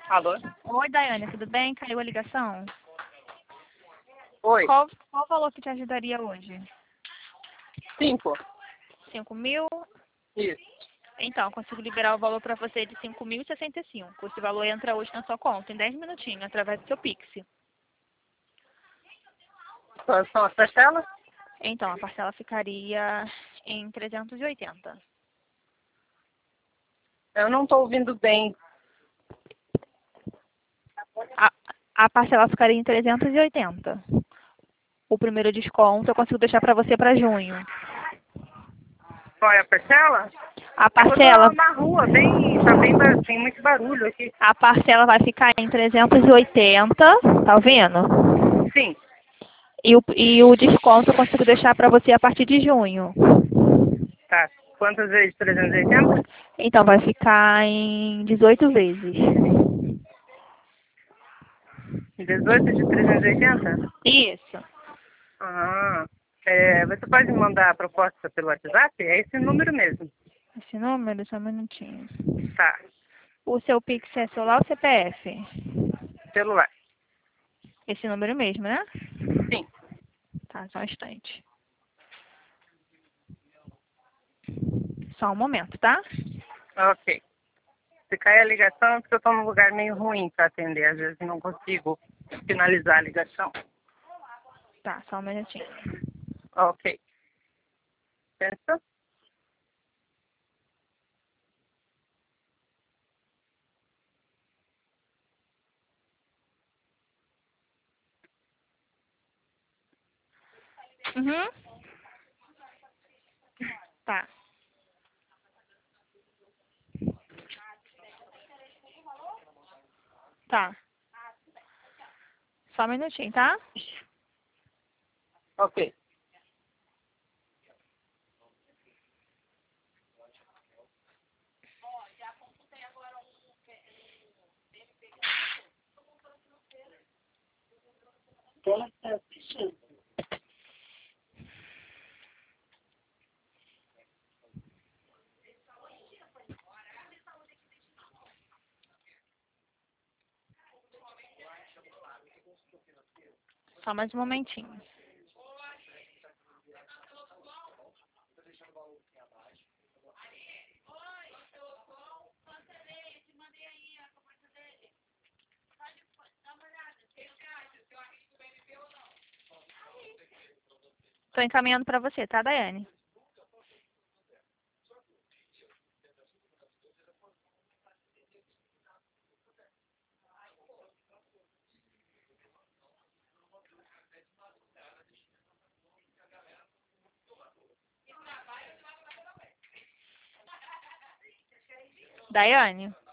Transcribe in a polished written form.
Alô? Oi, Daiane, tudo bem? Caiu a ligação? Oi. Qual o valor que te ajudaria hoje? 5. 5.000? Isso. Então, consigo liberar o valor para você de 5.065. Esse valor entra hoje na sua conta, em 10 minutinhos, através do seu Pix. Quais são as parcelas? Então, a parcela ficaria em 380. Eu não estou ouvindo bem. A, a parcela ficaria em 380. O primeiro desconto eu consigo deixar para você para junho. Qual é a parcela? A Eu parcela, tô na rua, tem muito barulho aqui. a parcela vai ficar em 380, tá vendo? Sim. E o desconto eu consigo deixar para você a partir de junho. Tá. Quantas vezes 380? Então, vai ficar em 18 vezes. 18 de 380? Isso. Ah. Você pode me mandar a proposta pelo WhatsApp? É esse número mesmo. Esse número, só um minutinho. Tá. O seu Pix é celular ou CPF? Celular. Esse número mesmo, né? Sim. Tá, só um instante. Só um momento, tá? Ok. Se cair a ligação é porque eu estou num lugar meio ruim para atender. Às vezes não consigo finalizar a ligação. Tá, só um minutinho. Ok. Pensa? Uhum. Tá. Tá. Só um minutinho, tá? Ok. Só mais um momentinho. Tô encaminhando pra você, tá, Daiane? Daiane?